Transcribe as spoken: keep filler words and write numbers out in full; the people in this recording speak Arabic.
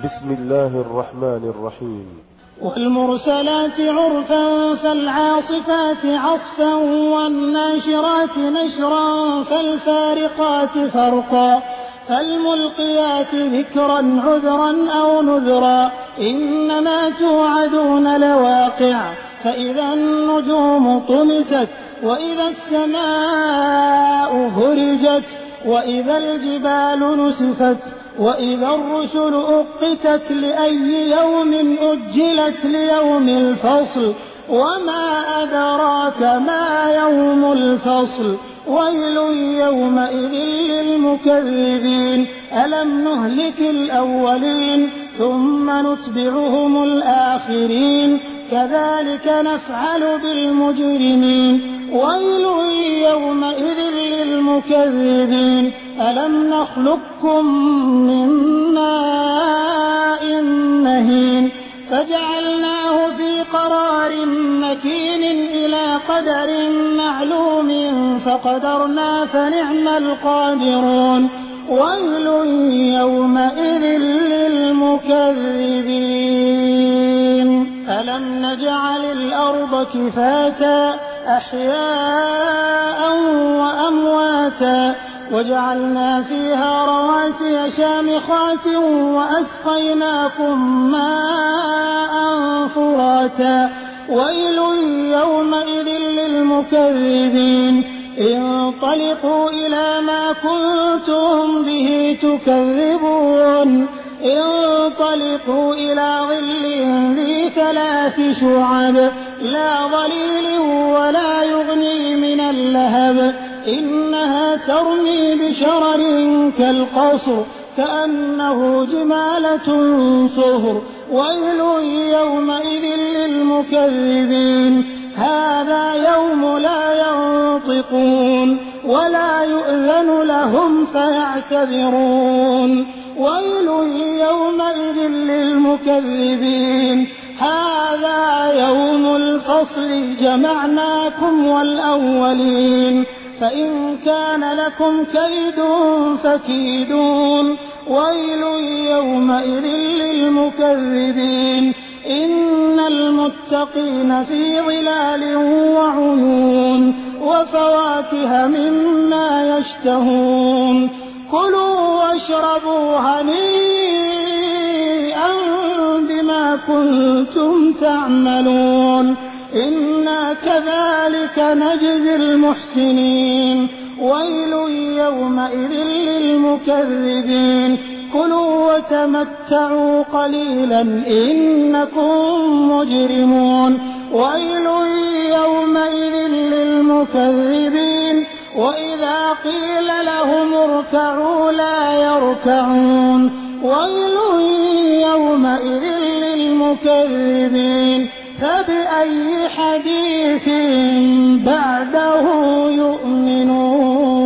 بسم الله الرحمن الرحيم. والمرسلات عرفا فالعاصفات عصفا والناشرات نشرا فالفارقات فرقا فالملقيات ذكرا عذرا أو نذرا إنما توعدون لواقع فإذا النجوم طمست وإذا السماء فرجت وإذا الجبال نسفت وإذا الرسل أقتت لأي يوم أجلت ليوم الفصل وما أدراك ما يوم الفصل ويل يومئذ للمكذبين ألم نهلك الأولين ثم نتبعهم الآخرين كذلك نفعل بالمجرمين ويل يومئذ للمكذبين ألم نخلقكم من ماء مهين فجعلناه في قرار مكين إلى قدر معلوم فقدرنا فنعم القادرون ويل يومئذ للمكذبين ألم نجعل الأرض كفاتا أحياء وأمواتا وجعلنا فيها رواسي شامخات وأسقيناكم ماء فراتا ويل يومئذ للمكذبين انطلقوا إلى ما كنتم به تكذبون انطلقوا إلى ظل ذي ثلاث شعب لا ظليل ولا يغني من اللهب إنها ترمي بشرر كالقصر كأنه جمالة صفر ويل يومئذ للمكذبين هذا يوم لا ينطقون ولا يؤذن لهم فيعتذرون ويل يومئذ للمكذبين هذا يوم الفصل جمعناكم والأولين فإن كان لكم كيد فكيدون ويل يومئذ للمكذبين إن المتقين في ظلال وعيون وفواكه مما يشتهون كلوا واشربوا هنيئا بما كنتم تعملون إنا كذلك نجزي المحسنين ويل يومئذ للمكذبين كلوا وتمتعوا قليلا إنكم مجرمون ويل يومئذ للمكذبين وإذا قيل لهم اركعوا لا يركعون ويل يومئذ للمكذبين فبأي حديث بعده يؤمنون.